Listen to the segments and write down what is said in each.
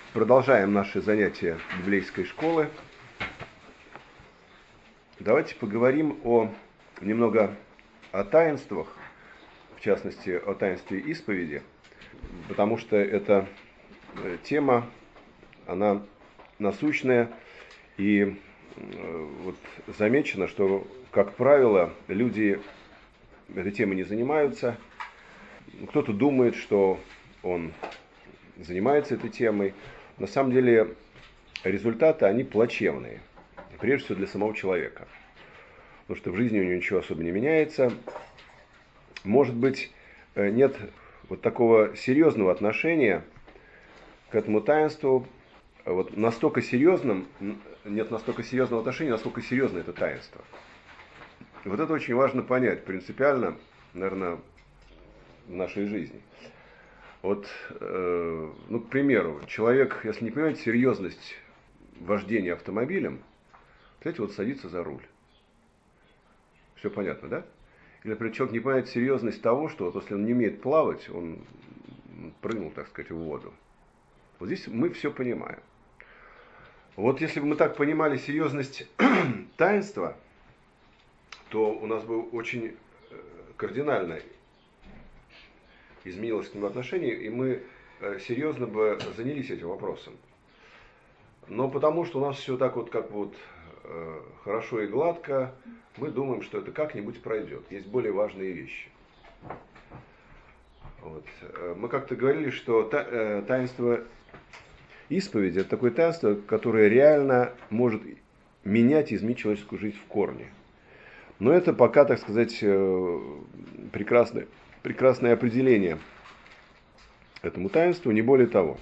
Продолжаем наши занятия библейской школы. Давайте поговорим немного о таинствах, в частности, о таинстве исповеди, потому что эта тема, она насущная, и вот замечено, что, как правило, люди этой темой не занимаются. Кто-то думает, что он занимается этой темой. На самом деле результаты, они плачевные, прежде всего для самого человека. Потому что в жизни у него ничего особо не меняется. Может быть, нет вот такого серьезного отношения к этому таинству. Вот настолько серьезным, нет настолько серьезного отношения, насколько серьезно это таинство. Вот это очень важно понять, принципиально, наверное, в нашей жизни. Вот, к примеру, человек, если не понимает серьезность вождения автомобилем, кстати, вот садится за руль. Все понятно, да? Или, например, человек не понимает серьезность того, что вот если он не умеет плавать, он прыгнул, так сказать, в воду. Вот здесь мы все понимаем. Вот если бы мы так понимали серьезность таинства, то у нас бы очень кардинально изменилось к нему отношение, и мы серьезно бы занялись этим вопросом. Но потому что у нас все так вот, как вот хорошо и гладко, мы думаем, что это как-нибудь пройдет. Есть более важные вещи. Вот. Мы как-то говорили, что таинство исповеди – это такое таинство, которое реально может менять и изменить человеческую жизнь в корне. Но это пока, так сказать, прекрасное определение этому таинству, не более того.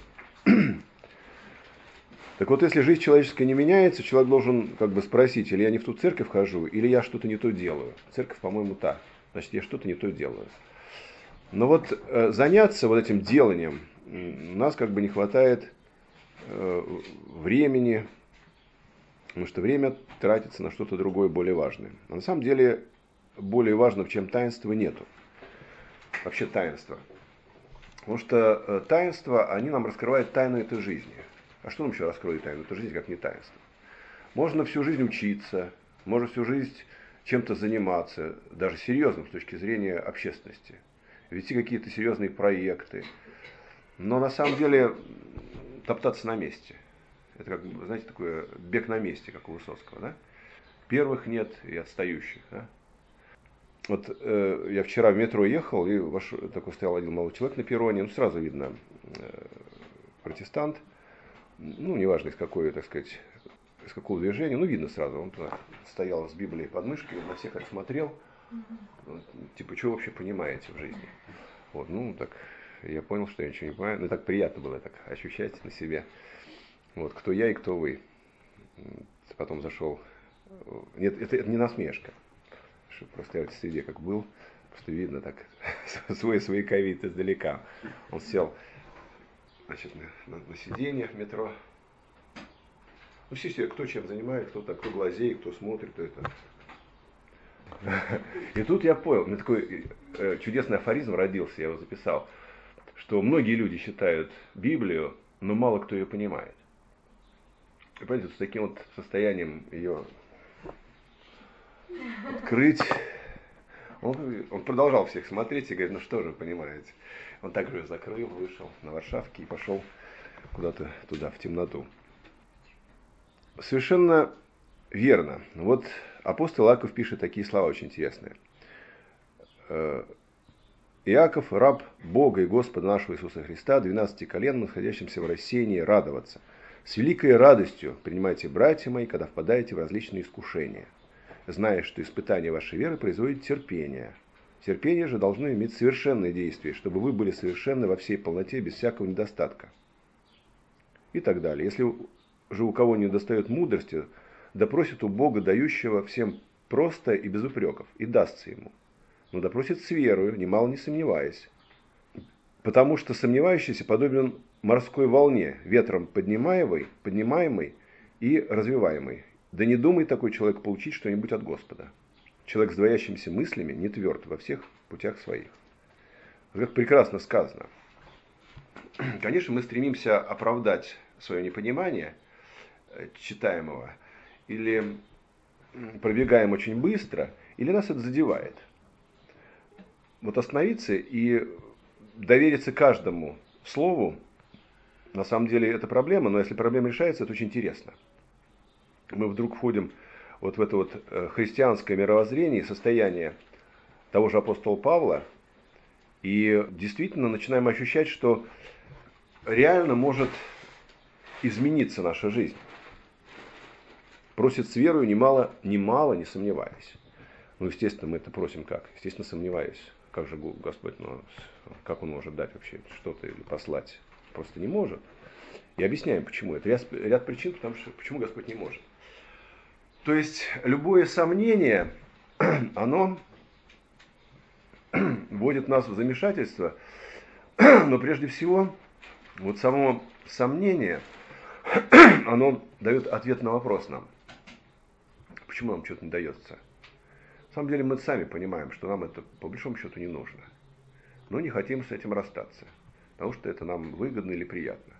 Так вот, если жизнь человеческая не меняется, человек должен как бы спросить, или я не в ту церковь хожу, или я что-то не то делаю. Церковь, по-моему, та. Значит, я что-то не то делаю. Но вот заняться вот этим деланием у нас как бы не хватает времени, потому что время тратится на что-то другое, более важное. А на самом деле, более важного, чем таинство, нету. Вообще таинства. Потому что таинства, они нам раскрывают тайну этой жизни. А что нам еще раскроет тайну этой жизни, как не таинство? Можно всю жизнь учиться, можно всю жизнь чем-то заниматься, даже серьезным с точки зрения общественности. Вести какие-то серьезные проекты. Но на самом деле топтаться на месте. Это как, знаете, такой бег на месте, как у Высоцкого, да? Первых нет и отстающих, да? Вот я вчера в метро ехал, и такой стоял один молодой человек на перроне, сразу видно, протестант, неважно из какой, так сказать, из какого движения, видно сразу, он стоял с Библией под мышкой, на всех так смотрел, типа, что вы вообще понимаете в жизни? Вот, так, я понял, что я ничего не понимаю, так приятно было так ощущать на себе, вот, кто я и кто вы. Потом зашел, нет, это не насмешка. Просто я в этой среде как был, просто видно так свой ковид издалека. Он сел, значит, на сиденье в метро. Все, кто чем занимается, кто глазеет, кто смотрит, кто это. И тут я понял, у меня такой чудесный афоризм родился, я его записал, что многие люди считают Библию, но мало кто ее понимает. И понимаете, с таким вот состоянием ее открыть. Он продолжал всех смотреть и говорит, что же, понимаете. Он также закрыл, вышел на Варшавке и пошел куда-то туда, в темноту. Совершенно верно. Вот апостол Иаков пишет такие слова очень интересные. Иаков, раб Бога и Господа нашего Иисуса Христа, 12 колен, находящимся в рассеянии, радоваться. С великой радостью принимайте, братья мои, когда впадаете в различные искушения, зная, что испытание вашей веры производит терпение. Терпение же должно иметь совершенное действие, чтобы вы были совершенны во всей полноте, без всякого недостатка. И так далее. Если же у кого не достает мудрости, да просит у Бога, дающего всем просто и без упреков, и дастся ему. Но да просит с верою, немало не сомневаясь. Потому что сомневающийся подобен морской волне, ветром поднимаемой и развиваемой. Да не думай такой человек получить что-нибудь от Господа. Человек с двоящимися мыслями не тверд во всех путях своих. Как прекрасно сказано. Конечно, мы стремимся оправдать свое непонимание читаемого, или пробегаем очень быстро, или нас это задевает. Вот остановиться и довериться каждому слову, на самом деле это проблема, но если проблема решается, это очень интересно. Мы вдруг входим вот в это вот христианское мировоззрение, состояние того же апостола Павла, и действительно начинаем ощущать, что реально может измениться наша жизнь. Просит с верою, немало, не сомневаясь. Ну, естественно, мы это просим как? Естественно, сомневаясь. Как же Господь, как Он может дать вообще что-то или послать? Просто не может. И объясняем, почему. Это ряд причин, потому что почему Господь не может. То есть, любое сомнение, оно вводит нас в замешательство, но прежде всего, вот само сомнение, оно дает ответ на вопрос нам. Почему нам что-то не дается? На самом деле мы сами понимаем, что нам это по большому счету не нужно. Но не хотим с этим расстаться, потому что это нам выгодно или приятно.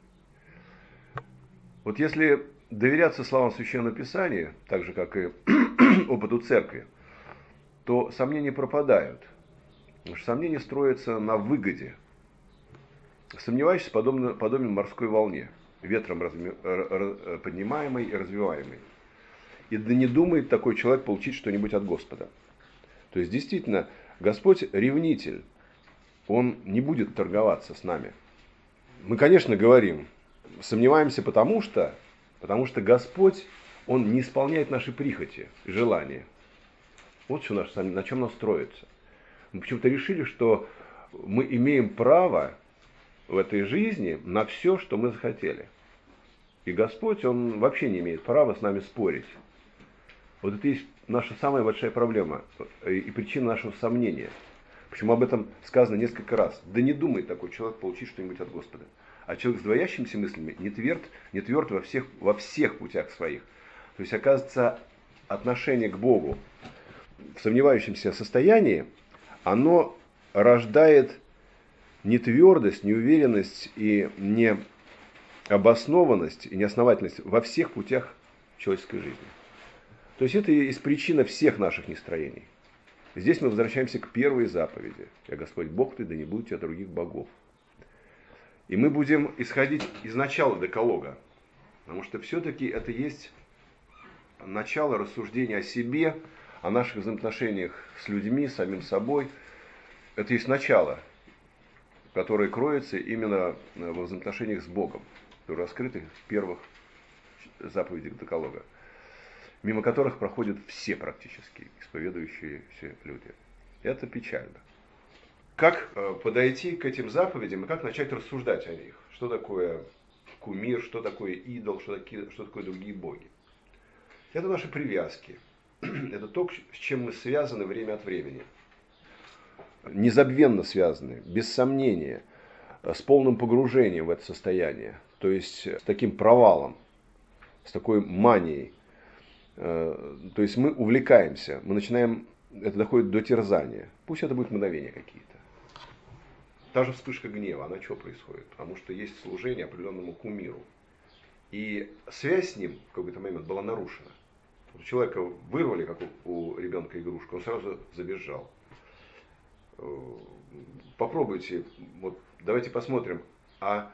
Вот если доверяться словам Священного Писания, так же как и опыту Церкви, то сомнения пропадают. Потому что сомнения строятся на выгоде. Сомневающийся подобен морской волне, ветром поднимаемой и развиваемой. И да не думает такой человек получить что-нибудь от Господа. То есть, действительно, Господь ревнитель. Он не будет торговаться с нами. Мы, конечно, говорим, сомневаемся потому что Господь, Он не исполняет наши прихоти и желания. Вот что на чем нас строится. Мы почему-то решили, что мы имеем право в этой жизни на все, что мы захотели. И Господь, Он вообще не имеет права с нами спорить. Вот это и есть наша самая большая проблема и причина нашего сомнения. Почему об этом сказано несколько раз. Да не думает такой человек получить что-нибудь от Господа. А человек с двоящимися мыслями не тверд во всех путях своих. То есть, оказывается, отношение к Богу в сомневающемся состоянии, оно рождает нетвердость, неуверенность и необоснованность и неосновательность во всех путях человеческой жизни. То есть это из причина всех наших нестроений. Здесь мы возвращаемся к первой заповеди. «Я Господь Бог ты, да не будет у тебя других богов». И мы будем исходить из начала декалога. Потому что все-таки это есть начало рассуждения о себе, о наших взаимоотношениях с людьми, с самим собой. Это есть начало, которое кроется именно во взаимоотношениях с Богом, раскрытых в первых заповедях декалога, мимо которых проходят все практически исповедующиеся люди. Это печально. Как подойти к этим заповедям и как начать рассуждать о них? Что такое кумир, что такое идол, что такое другие боги? Это наши привязки. Это то, с чем мы связаны время от времени. Незабвенно связаны, без сомнения, с полным погружением в это состояние. То есть с таким провалом, с такой манией. То есть мы увлекаемся, мы начинаем, это доходит до терзания. Пусть это будут мгновения какие-то. Та же вспышка гнева, она что происходит? Потому что есть служение определенному кумиру. И связь с ним в какой-то момент была нарушена. Вот человека вырвали, как у ребенка, игрушку, он сразу забежал. Попробуйте, вот давайте посмотрим, а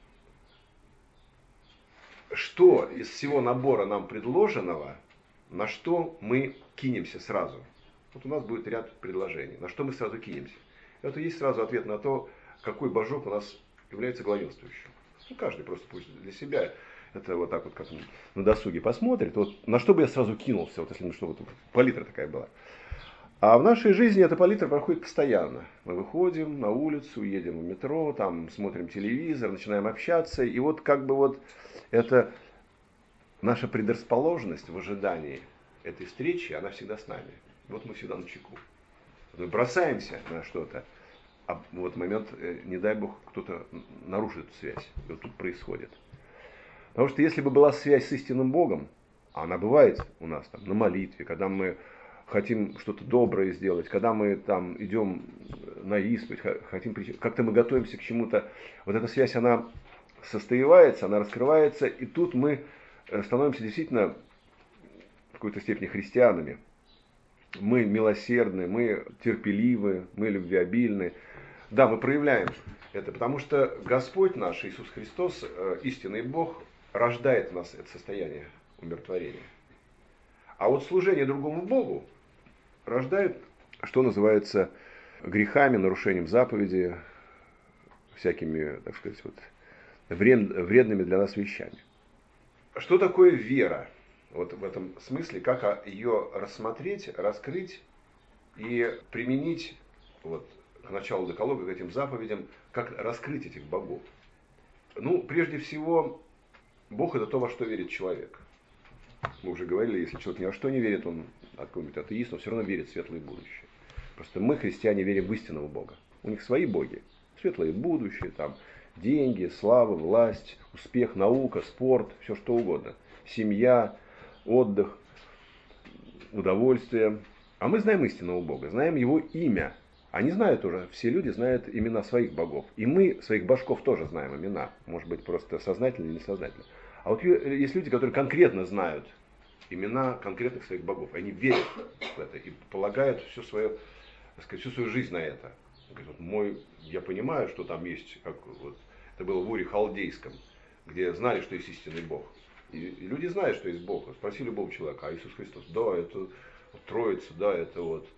что из всего набора нам предложенного, на что мы кинемся сразу? Вот у нас будет ряд предложений. На что мы сразу кинемся? Это есть сразу ответ на то, какой божок у нас является главенствующим. Ну, каждый просто пусть для себя это вот так вот как на досуге посмотрит. Вот на что бы я сразу кинулся, вот если что, вот палитра такая была. А в нашей жизни эта палитра проходит постоянно. Мы выходим на улицу, едем в метро, там смотрим телевизор, начинаем общаться. И вот как бы вот это наша предрасположенность в ожидании этой встречи, она всегда с нами. Вот мы всегда начеку. Мы бросаемся на что-то, а в этот момент, не дай бог, кто-то нарушит эту связь. И вот тут происходит. Потому что если бы была связь с истинным Богом, а она бывает у нас там на молитве, когда мы хотим что-то доброе сделать, когда мы там идем на исповедь, хотим, как-то мы готовимся к чему-то, вот эта связь, она состоевается, она раскрывается, и тут мы становимся действительно в какой-то степени христианами. Мы милосердны, мы терпеливы, мы любвеобильны. Да, мы проявляем это, потому что Господь наш, Иисус Христос, истинный Бог, рождает в нас это состояние умиротворения. А вот служение другому Богу рождает, что называется, грехами, нарушением заповеди, всякими, так сказать, вот, вредными для нас вещами. Что такое вера? Вот в этом смысле, как ее рассмотреть, раскрыть и применить вот, к началу декалога, к этим заповедям, как раскрыть этих богов. Ну, прежде всего, Бог это то, во что верит человек. Мы уже говорили, если человек ни во что не верит, он какой-нибудь атеист, но все равно верит в светлое будущее. Просто мы, христиане, верим в истинного Бога. У них свои боги. Светлое будущее, там, деньги, слава, власть, успех, наука, спорт, все что угодно. Семья, отдых, удовольствие. А мы знаем истинного Бога, знаем Его имя. Они знают уже, все люди знают имена своих богов. И мы своих божков тоже знаем имена. Может быть, просто сознательно или несознательно. А вот есть люди, которые конкретно знают имена конкретных своих богов. Они верят в это и полагают всю свою жизнь на это. Говорят, вот я понимаю, что там есть, как вот, это было в Уре Халдейском, где знали, что есть истинный Бог. И люди знают, что есть Бог. Спроси любого человека, а Иисус Христос, да, это Троица, да, это вот,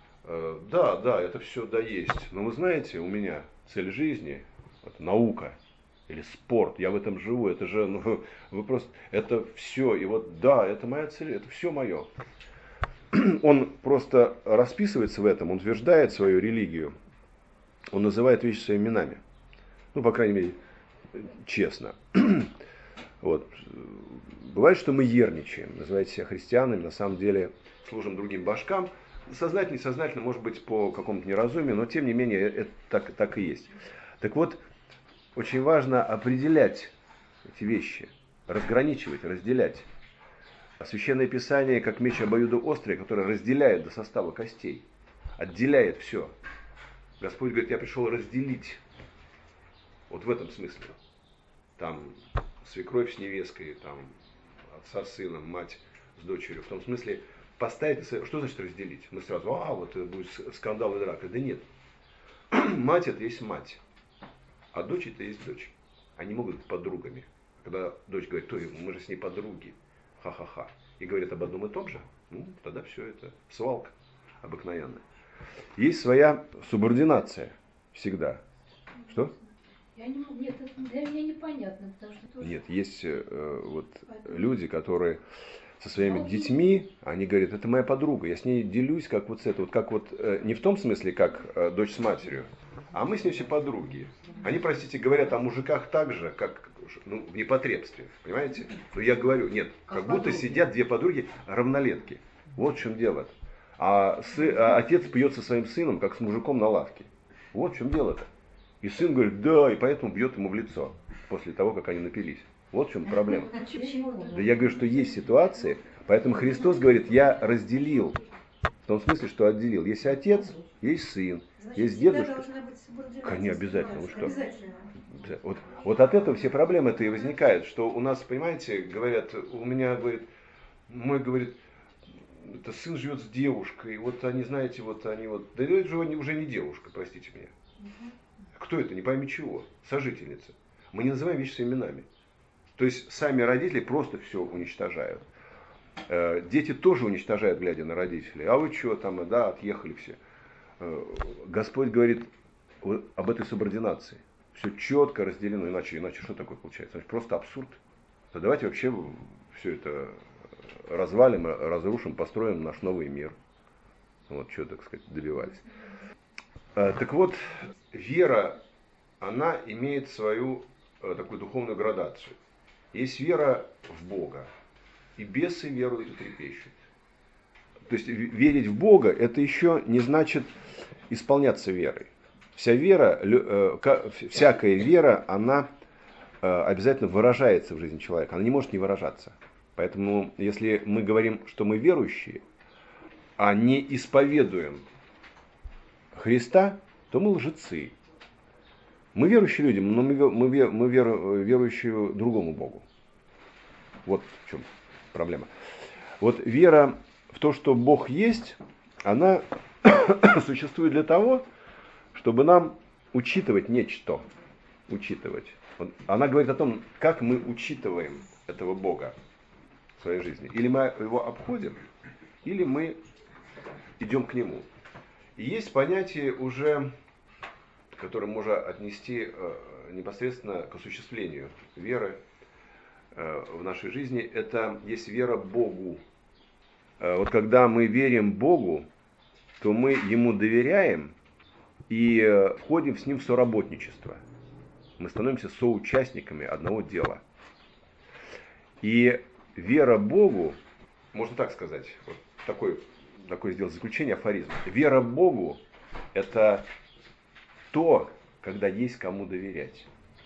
да, это все да есть. Но вы знаете, у меня цель жизни, это наука или спорт, я в этом живу, это же, вы просто, это все, и вот да, это моя цель, это все мое. Он просто расписывается в этом, он утверждает свою религию, он называет вещи своими именами. Ну, по крайней мере, честно. Вот. Бывает, что мы ерничаем, называете себя христианами, на самом деле служим другим божкам. Сознательно, несознательно, может быть, по какому-то неразумию, но тем не менее это так и есть. Так вот, очень важно определять эти вещи, разграничивать, разделять. Священное Писание, как меч обоюдоострый, который разделяет до состава костей, отделяет все. Господь говорит, я пришел разделить. Вот в этом смысле. Там свекровь с невесткой, там отца с сыном, мать с дочерью. В том смысле поставить, что значит разделить? Мы сразу, вот это будет скандал и драка. Да нет. Мать это есть мать, а дочь это есть дочь. Они могут быть подругами. Когда дочь говорит, мы же с ней подруги, ха-ха-ха, и говорят об одном и том же, тогда все это свалка обыкновенная. Есть своя субординация всегда. Что? Нет, это для меня непонятно, потому что тоже... Нет, есть люди, которые со своими детьми, они говорят, это моя подруга, я с ней делюсь, как вот с это, вот как вот, не в том смысле, как дочь с матерью, а мы с ней все подруги. Они, простите, говорят о мужиках так же, как в непотребстве, понимаете? Но я говорю, нет, как будто сидят две подруги равнолетки. Вот в чем дело. А отец пьет со своим сыном, как с мужиком на лавке. Вот в чем дело-то. И сын говорит, да, и поэтому бьет ему в лицо, после того, как они напились. Вот в чем проблема. Да я говорю, что есть ситуации, поэтому Христос говорит, я разделил. В том смысле, что отделил. Есть отец, есть сын, есть дедушка. Конечно, обязательно. Вы что? Вот от этого все проблемы-то и возникают, что у нас, понимаете, говорят, у меня, говорит, мой, говорит, это сын живет с девушкой, вот они, знаете, вот они вот, да это же уже не девушка, простите меня. Кто это, не пойми чего, сожительница. Мы не называем вещи своими именами. То есть сами родители просто все уничтожают. Дети тоже уничтожают, глядя на родителей. А вы что там, да, отъехали все. Господь говорит об этой субординации. Все четко разделено, иначе что такое получается? Значит, просто абсурд. То давайте вообще все это развалим, разрушим, построим наш новый мир. Вот что, так сказать, добивались. Так вот, вера, она имеет свою такую духовную градацию. Есть вера в Бога, и бесы веруют и трепещут. То есть верить в Бога, это еще не значит исполняться верой. Всякая вера, она обязательно выражается в жизни человека, она не может не выражаться. Поэтому, если мы говорим, что мы верующие, а не исповедуем Христа, то мы лжецы. Мы верующие люди, но мы верующие другому Богу. Вот в чем проблема. Вот вера в то, что Бог есть, она существует для того, чтобы нам учитывать нечто. Учитывать. Вот она говорит о том, как мы учитываем этого Бога в своей жизни. Или мы его обходим, или мы идем к нему. И есть понятие уже, которое можно отнести непосредственно к осуществлению веры в нашей жизни. Это есть вера Богу. Вот когда мы верим Богу, то мы ему доверяем и входим с ним в соработничество. Мы становимся соучастниками одного дела. И вера Богу, можно так сказать, вот такое сделать заключение, афоризм. Вера Богу – это то, когда есть кому доверять.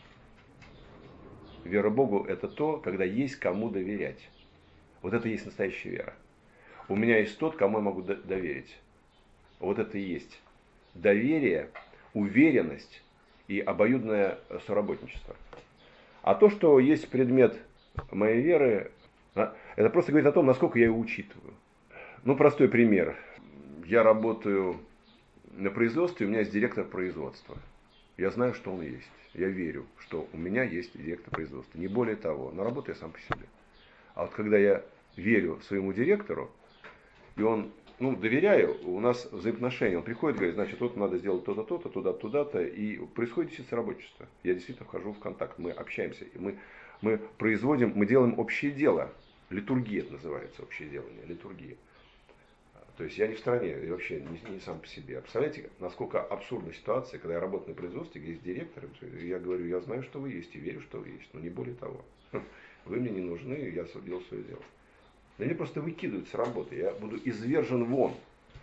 Вера Богу – это то, когда есть кому доверять. Вот это и есть настоящая вера. У меня есть тот, кому я могу доверить. Вот это и есть доверие, уверенность и обоюдное соработничество. А то, что есть предмет моей веры, это просто говорит о том, насколько я его учитываю. Ну, простой пример. Я работаю на производстве, у меня есть директор производства. Я знаю, что он есть. Я верю, что у меня есть директор производства. Не более того, но работаю я сам по себе. А вот когда я верю своему директору, и он, доверяю, у нас взаимоотношения. Он приходит и говорит, значит, вот надо сделать то-то, то-то, туда-то, и происходит действительно соработничество. Я действительно вхожу в контакт, мы общаемся, и мы производим, мы делаем общее дело. Литургия это называется, общее делание, литургия. То есть я не в стороне, и вообще не сам по себе. А представляете, насколько абсурдна ситуация, когда я работаю на производстве, где есть директор, и я говорю, я знаю, что вы есть, и верю, что вы есть, но не более того. Вы мне не нужны, я делал свое дело. Да меня просто выкидывают с работы, я буду извержен вон.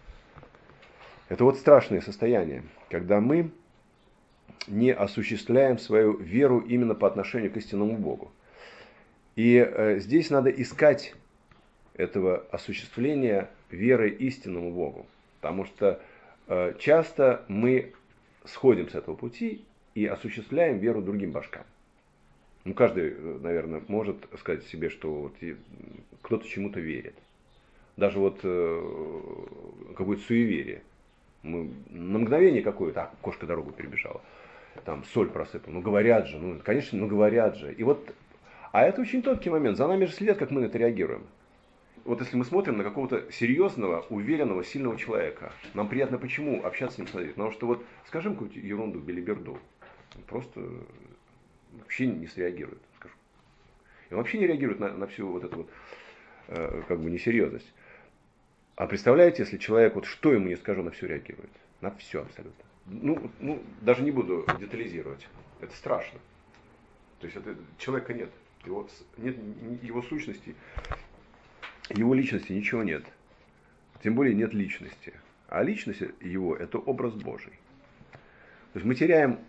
Это вот страшное состояние, когда мы не осуществляем свою веру именно по отношению к истинному Богу. И здесь надо искать этого осуществления веры истинному Богу. Потому что часто мы сходим с этого пути и осуществляем веру другим божкам. Каждый, наверное, может сказать себе, что вот кто-то чему-то верит. Даже вот какое-то суеверие. Мы на мгновение какое-то, кошка дорогу перебежала, там соль просыпала. Говорят же, конечно, говорят же. И вот, а это очень тонкий момент, за нами же следят, как мы на это реагируем. Вот если мы смотрим на какого-то серьезного, уверенного, сильного человека, нам приятно почему общаться с ним, смотреть. Потому что вот скажем какую-то ерунду, белиберду, просто вообще не среагирует, скажу. И он вообще не реагирует на всю вот эту вот несерьезность. А представляете, если человек, вот что ему не скажу, на все реагирует? На все абсолютно. Даже не буду детализировать. Это страшно. То есть человека нет. Нет его сущности, его личности ничего нет. Тем более нет личности. А личность его – это образ Божий. То есть мы теряем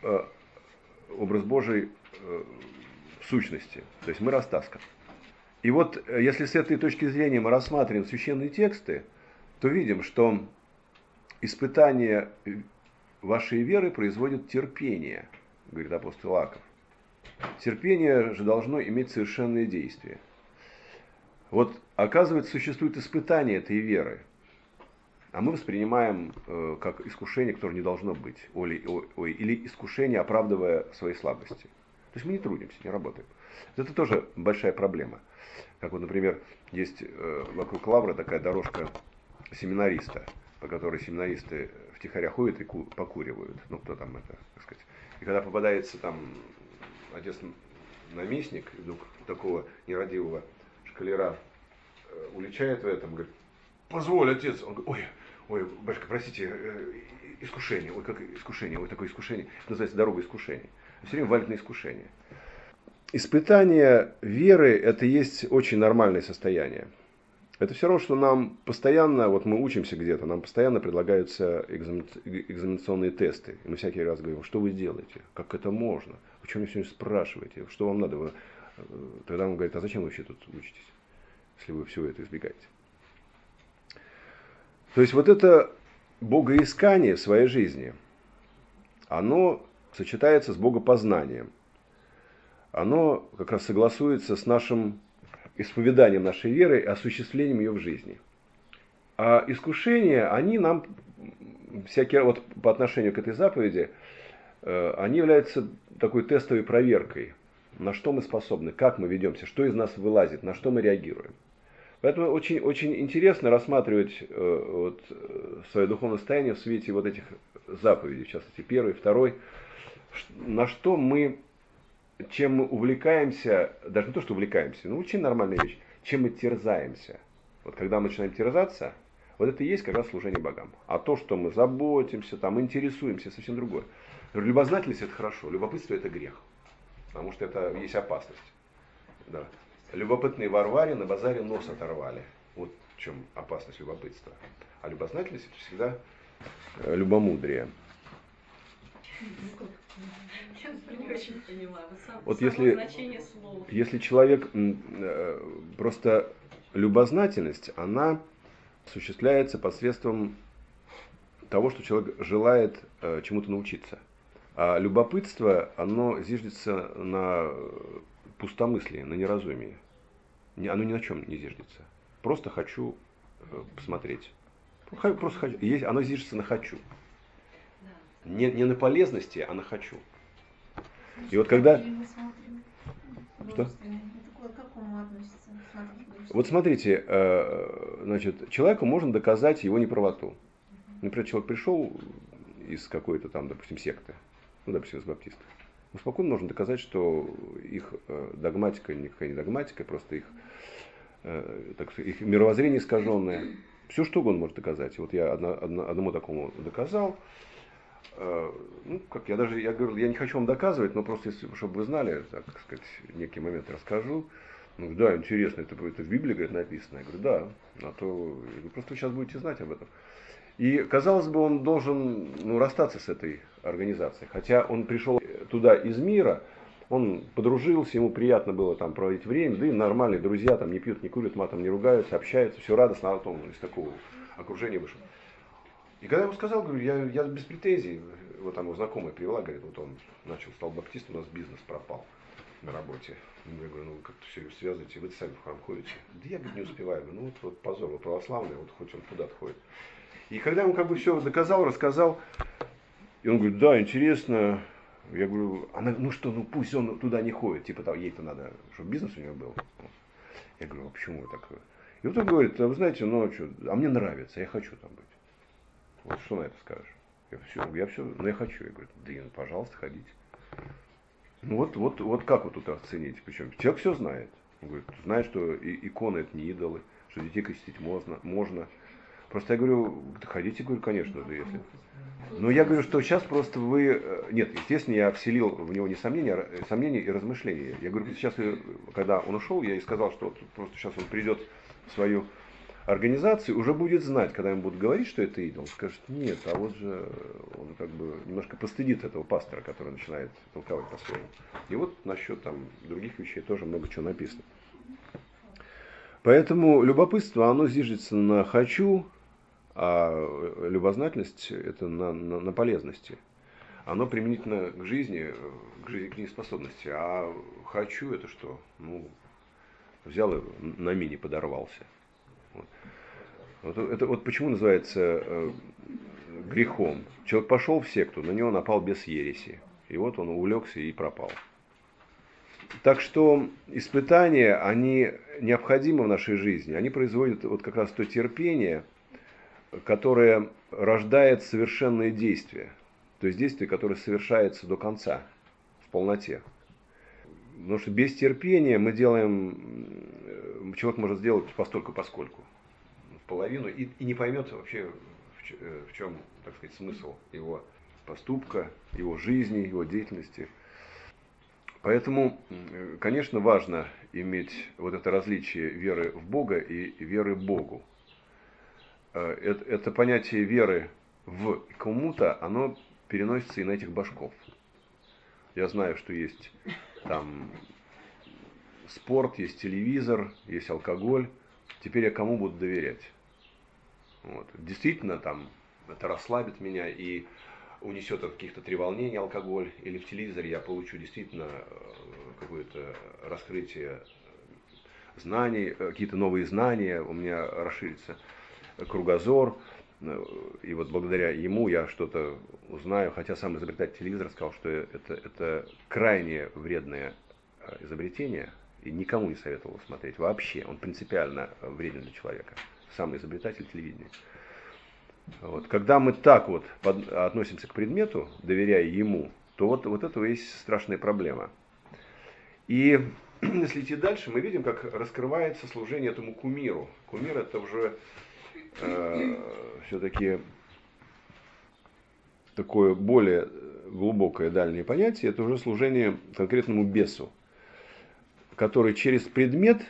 образ Божий в сущности. То есть мы растасканы. И вот если с этой точки зрения мы рассматриваем священные тексты, то видим, что испытание вашей веры производит терпение, говорит апостол Иаков. Терпение же должно иметь совершенное действие. Вот, оказывается, существует испытание этой веры, а мы воспринимаем как искушение, которое не должно быть, или искушение, оправдывая свои слабости. То есть мы не трудимся, не работаем. Это тоже большая проблема. Как вот, например, есть вокруг Лавры такая дорожка семинариста, по которой семинаристы втихаря ходят и покуривают. Кто там это, так сказать. И когда попадается там отец-наместник, вдруг такого нерадивого школяра уличает в этом, говорит, позволь, отец. Он говорит, ой, батюшка, простите, искушение, как искушение, такое искушение, это называется дорога искушения. Все время валит на искушение. Испытание веры – это есть очень нормальное состояние. Это все равно, что нам постоянно, вот мы учимся где-то, нам постоянно предлагаются экзаменационные тесты. И мы всякий раз говорим, что вы делаете, как это можно, почему вы сегодня спрашиваете, что вам надо. Тогда он говорит, а зачем вы вообще тут учитесь, если вы всего это избегаете. То есть вот это богоискание в своей жизни, оно сочетается с богопознанием. Оно как раз согласуется с нашим исповеданием нашей веры и осуществлением ее в жизни. А искушения, они нам, всякий, вот по отношению к этой заповеди, они являются такой тестовой проверкой, на что мы способны, как мы ведемся, что из нас вылазит, на что мы реагируем. Поэтому очень, очень интересно рассматривать свое духовное состояние в свете вот этих заповедей, в частности, первый, второй, на что мы, чем мы увлекаемся, даже не то, что увлекаемся, но очень нормальная вещь, чем мы терзаемся. Вот когда мы начинаем терзаться, вот это и есть как раз служение богам. А то, что мы заботимся, там, интересуемся, совсем другое. Любознательность – это хорошо, любопытство – это грех, потому что это есть опасность. Да. Любопытные Варваре на базаре нос оторвали. Вот в чем опасность любопытства. А любознательность – это всегда любомудрие. Не очень поняла. Вот если человек, просто любознательность, она осуществляется посредством того, что человек желает чему-то научиться. А любопытство, оно зиждется на пустомыслии, на неразумии. Оно ни на чем не зиждется. Просто хочу посмотреть. Просто хочу. Оно зиждется на хочу. Не на полезности, а на хочу. И вот когда... Что? Вот смотрите, значит, человеку можно доказать его неправоту. Например, человек пришел из какой-то там, допустим, секты, ну, допустим, из баптистов. Ну, спокойно можно доказать, что их догматика никакая не догматика, просто их, так сказать, их мировоззрение искаженное. Все что угодно может доказать. Вот я одному такому доказал. Ну, как я говорю, я не хочу вам доказывать, но просто, чтобы вы знали, так сказать, некий момент расскажу. Ну, да, интересно, это в Библии, говорит, написано. Я говорю, да, а то просто вы сейчас будете знать об этом. И, казалось бы, он должен расстаться с этой организацией. Хотя он пришел туда из мира, он подружился, ему приятно было там проводить время, да и нормальные друзья, там не пьют, не курят, матом не ругаются, общаются, все радостно, а потом из такого окружения вышел. И когда я ему сказал, говорю, я без претензий, вот там его знакомая привела, говорит, вот он стал баптистом, у нас бизнес пропал на работе. Я говорю, ну вы как-то все связываете, вы сами в храм ходите. Да я, говорит, не успеваю, ну вот позор, вы православный, вот хоть он куда-то ходит. И когда ему как бы все доказал, рассказал, и он говорит, да, интересно. Я говорю, ну пусть он туда не ходит, типа там ей-то надо, чтобы бизнес у него был. Я говорю, а почему так? И вот он говорит, вы знаете, а мне нравится, я хочу там быть. Вот что на это скажешь? Я все, я хочу. Я говорю, да, пожалуйста, ходите. Ну вот как вы тут оцените? Причем человек все знает. Он говорит, знает, что иконы это не идолы, что детей крестить можно. Просто я говорю, ходите, говорю, конечно, да, если. Но я говорю, что сейчас просто вы... Нет, естественно, я вселил в него не сомнения и размышления. Я говорю, сейчас, когда он ушел, я и сказал, что просто сейчас он придет в свою организацию, уже будет знать, когда ему будут говорить, что это идол, он скажет, нет, а вот же он как бы немножко постыдит этого пастора, который начинает толковать по-своему. И вот насчет там других вещей тоже много чего написано. Поэтому любопытство, оно зиждется на «хочу», а любознательность – это на полезности. Оно применительно к жизни, к жизнеспособности. А «хочу» – это что? Ну, взял и на мини подорвался. Вот почему называется грехом. Человек пошел в секту, на него напал бес ереси. И вот он увлекся и пропал. Так что испытания, они необходимы в нашей жизни. Они производят вот как раз то терпение, которое рождает совершенное действие. То есть действие, которое совершается до конца, в полноте. Потому что без терпения мы делаем, человек может сделать постольку-поскольку, в половину, и не поймет вообще, в чем, так сказать, смысл его поступка, его жизни, его деятельности. Поэтому, конечно, важно иметь вот это различие веры в Бога и веры Богу. Это понятие веры в кому-то, оно переносится и на этих башков. Я знаю, что есть там спорт, есть телевизор, есть алкоголь. Теперь я кому буду доверять? Вот. Действительно, там это расслабит меня, и унесет от каких-то треволнений алкоголь, или в телевизоре я получу действительно какое-то раскрытие знаний, какие-то новые знания, у меня расширится кругозор, и вот благодаря ему я что-то узнаю, хотя сам изобретатель телевизора сказал, что это крайне вредное изобретение, и никому не советовал его смотреть вообще, он принципиально вреден для человека, сам изобретатель телевидения. Вот. Когда мы так вот относимся к предмету, доверяя ему, то вот это и есть страшная проблема. И если идти дальше, мы видим, как раскрывается служение этому кумиру. Кумир — это уже все-таки такое более глубокое дальнее понятие, это уже служение конкретному бесу, который через предмет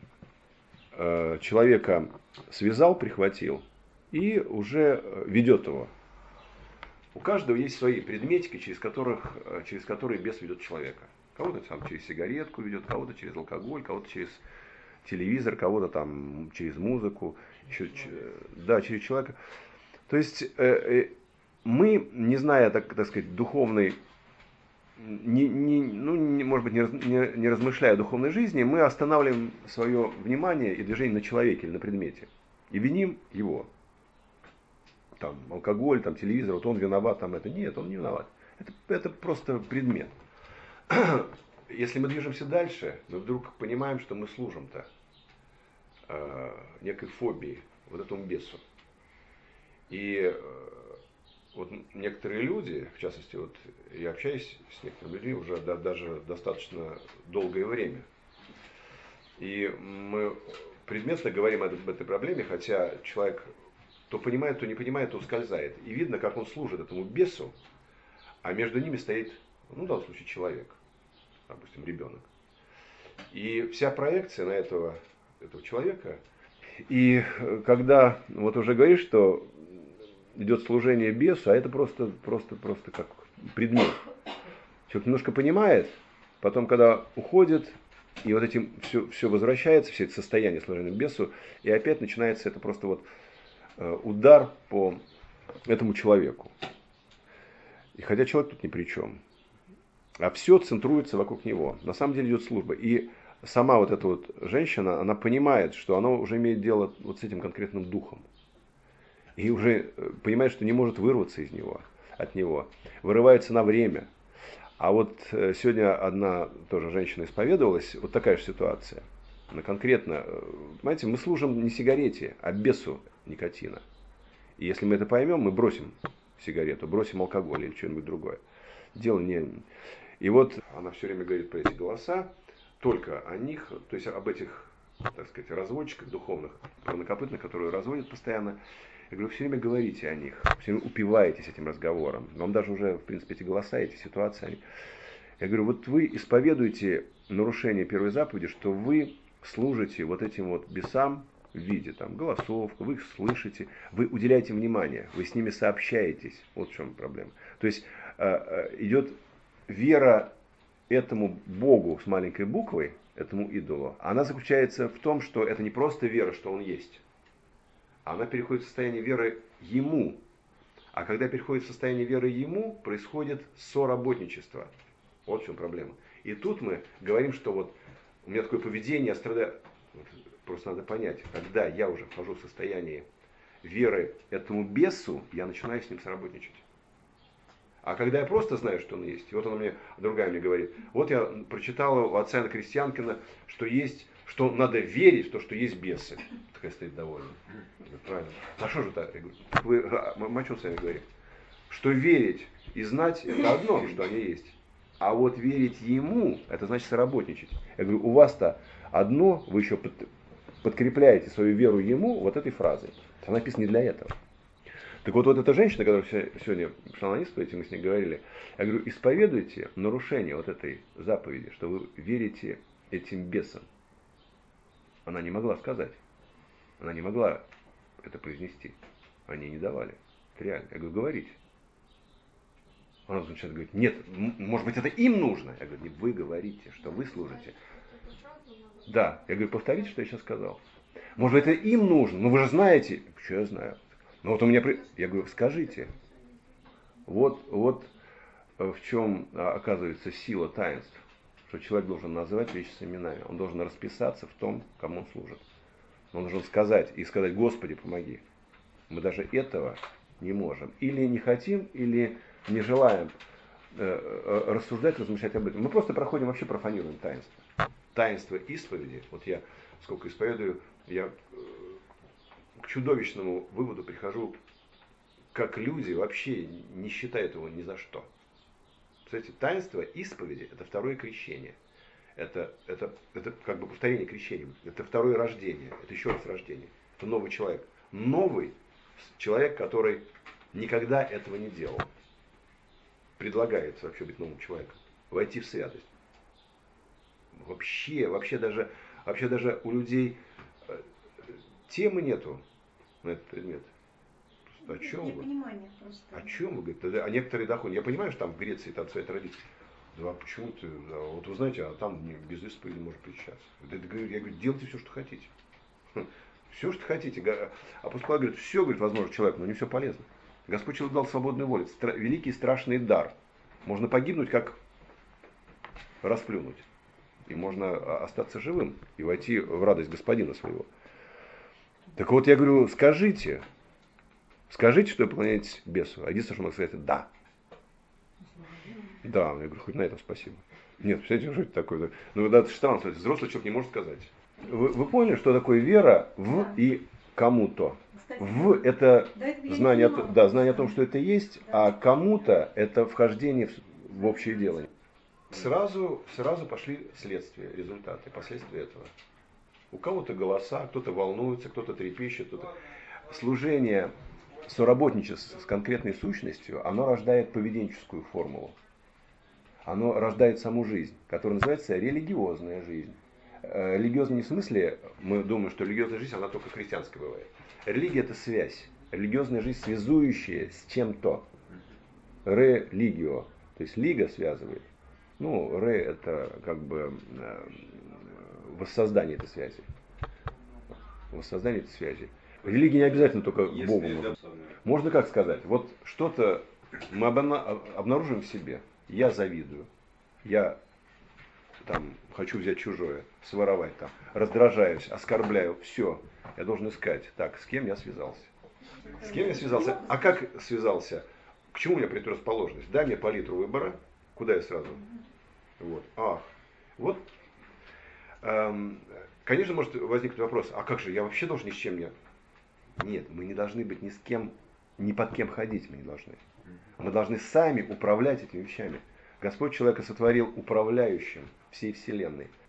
человека связал, прихватил и уже ведет его. У каждого есть свои предметики, через которые бес ведет человека. Кого-то там через сигаретку ведет, кого-то через алкоголь, кого-то через телевизор, кого-то там через музыку, еще, да, через человека. То есть мы, не зная, так сказать, духовной, может быть, не размышляя о духовной жизни, мы останавливаем свое внимание и движение на человеке или на предмете. И виним его. Там, алкоголь, там, телевизор, вот он виноват, там это. Нет, он не виноват. Это просто предмет. Если мы движемся дальше, мы вдруг понимаем, что мы служим-то некой фобии, вот этому бесу. И вот некоторые люди, в частности, вот я общаюсь с некоторыми людьми уже даже достаточно долгое время. И мы предметно говорим об этой проблеме, хотя человек то понимает, то не понимает, то ускользает. И видно, как он служит этому бесу, а между ними стоит, в данном случае, человек, допустим, ребенок. И вся проекция на этого человека. И когда вот уже говоришь, что идет служение бесу, а это просто как предмет. Человек немножко понимает, потом, когда уходит, и вот этим все возвращается, все это состояние служения бесу, и опять начинается это просто вот удар по этому человеку. И хотя человек тут ни при чем. А все центруется вокруг него. На самом деле идет служба. И сама вот эта вот женщина, она понимает, что она уже имеет дело вот с этим конкретным духом. И уже понимает, что не может вырваться от него. Вырывается на время. А вот сегодня одна тоже женщина исповедовалась, вот такая же ситуация. Она конкретно, понимаете, мы служим не сигарете, а бесу никотина. И если мы это поймем, мы бросим сигарету, бросим алкоголь или что-нибудь другое. Дело не... И вот она все время говорит про эти голоса, только о них, то есть об этих, так сказать, разводчиках духовных, парнокопытных, которые разводят постоянно. Я говорю, все время говорите о них, все время упиваетесь этим разговором. Вам даже уже, в принципе, эти голоса, эти ситуации. Я говорю, вот вы исповедуете нарушение первой заповеди, что вы служите вот этим вот бесам в виде там, голосов, вы их слышите, вы уделяете внимание, вы с ними сообщаетесь. Вот в чем проблема. То есть идет вера этому Богу с маленькой буквы, этому идолу, она заключается в том, что это не просто вера, что он есть. Она переходит в состояние веры ему. А когда переходит в состояние веры ему, происходит соработничество. Вот в чем проблема. И тут мы говорим, что вот у меня такое поведение, я страдаю. Вот, просто надо понять, когда я уже вхожу в состояние веры этому бесу, я начинаю с ним соработничать. А когда я просто знаю, что он есть, и вот другая мне говорит, вот я прочитала у отца Иоанна Крестьянкина, что надо верить в то, что есть бесы. Такая стоит довольна. Правильно. А что же так? Мы о чем с вами говорим? Что верить и знать это одно, что они есть. А вот верить ему, это значит соработничать. Я говорю, у вас-то одно, вы еще подкрепляете свою веру ему вот этой фразой. Она написана не для этого. Так вот эта женщина, которая сегодня пришла на исповедь, мы с ней говорили, я говорю, исповедуйте нарушение вот этой заповеди, что вы верите этим бесам. Она не могла сказать. Она не могла это произнести. Они не давали. Это реально. Я говорю, говорите. Она начинает говорить, нет, может быть, это им нужно. Я говорю, вы говорите, что вы служите. Да. Я говорю, повторите, что я сейчас сказал. Может быть, это им нужно. Но вы же знаете. Что я знаю? Ну вот у меня... Я говорю, скажите. Вот в чем оказывается сила таинств. Что человек должен называть вещи с именами. Он должен расписаться в том, кому он служит. Он должен сказать, Господи, помоги. Мы даже этого не можем. Или не хотим, или не желаем рассуждать, размышлять об этом. Мы просто проходим, вообще профанируем таинство. Таинство исповеди. Вот я, сколько исповедую, я к чудовищному выводу прихожу, как люди вообще не считают его ни за что. Представляете, таинство исповеди – это второе крещение. Это как бы повторение крещения. Это второе рождение. Это еще раз рождение. Это новый человек. Новый человек, который никогда этого не делал. Предлагается вообще быть новым человеком. Войти в святость. Вообще даже у людей темы нету на этот предмет. О чем вы? О чем вы говорите? А некоторые доходят. Я понимаю, что там в Греции там своя традиция. Да, почему ты? Да, вот вы знаете, а там без исповеди можно причащаться. Я говорю, делайте все, что хотите. Все, что хотите. Апостол Павел говорит, все, говорит, возможно человеку, но не все полезно. Господь человеку дал свободную волю. Великий страшный дар. Можно погибнуть, как расплюнуть. И можно остаться живым и войти в радость Господина своего. Так вот, я говорю, скажите, что вы поклоняетесь бесу. А единственное, что могу сказать, это да. Да, я говорю, хоть на этом спасибо. Нет, представляете, что это такое? Ну, да, это странно, взрослый человек не может сказать. Вы поняли, что такое вера в и кому-то? В – это знание о том, что это есть, а кому-то – это вхождение в общее дело. Сразу пошли следствия, результаты, последствия этого. У кого-то голоса, кто-то волнуется, кто-то трепещет, кто-то... Служение, соработничество с конкретной сущностью, оно рождает поведенческую формулу. Оно рождает саму жизнь, которая называется религиозная жизнь. Религиозная не в смысле, мы думаем, что религиозная жизнь, она только христианская бывает. Религия – это связь. Религиозная жизнь, связующая с чем-то. Религио, то есть лига связывает. Ну, ре – это как бы воссоздание этой связи. Воссоздание этой связи. Религия не обязательно только к Богу. Можно как сказать, вот что-то мы обнаружим в себе. Я завидую, я там хочу взять чужое, своровать там, раздражаюсь, оскорбляю, все. Я должен искать, так, с кем я связался. С кем я связался? А как связался? К чему у меня предрасположенность? Дай мне палитру выбора, куда я сразу? Вот. Конечно, может возникнуть вопрос, а как же, я вообще должен ни с чем не... Нет, мы не должны быть ни с кем, ни под кем ходить мы не должны. Мы должны сами управлять этими вещами. Господь человека сотворил управляющим всей вселенной.